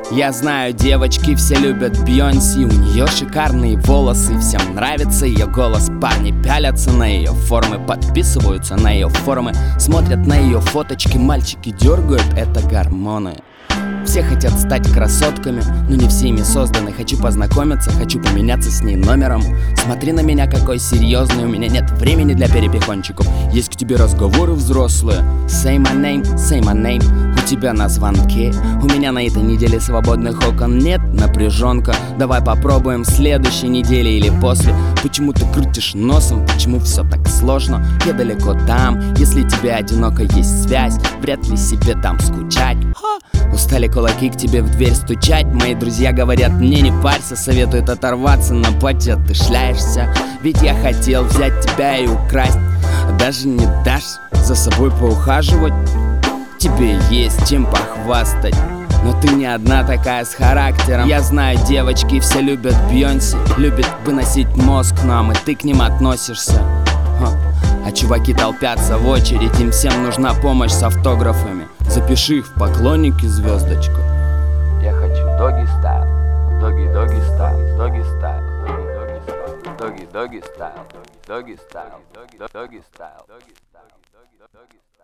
Я знаю, девочки все любят Бейонсе, у нее шикарные волосы, всем нравится ее голос. Парни пялятся на ее формы, подписываются на ее форумы, смотрят на ее фоточки, мальчики дергают, это гормоны. Все хотят стать красотками, но не все ими созданы. Хочу познакомиться, хочу поменяться с ней номером. Смотри на меня, какой серьезный, у меня нет времени для перепихончиков. Есть к тебе разговоры взрослые. Say my name, у тебя на звонке. У меня на этой неделе свободных окон нет, напряженка. Давай попробуем в следующей неделе или после. Почему ты крутишь носом, почему все так сложно? Я далеко там, если тебе одиноко есть связь, вряд ли себе дам скучать. Устали кулаки к тебе в дверь стучать. Мои друзья говорят, мне не парься, советуют оторваться, на пати ты шляешься. Ведь я хотел взять тебя и украсть, даже не дашь за собой поухаживать. Тебе есть чем похвастать, но ты не одна такая с характером. Я знаю, девочки все любят Бейонсе, любят выносить мозг нам, и ты к ним относишься. А чуваки толпятся в очередь, им всем нужна помощь с автографами. Запиши их в поклонники звездочку. Я хочу доги стайл, доги стайл, доги стайл, доги стайл, доги стайл, доги стайл, доги стайл.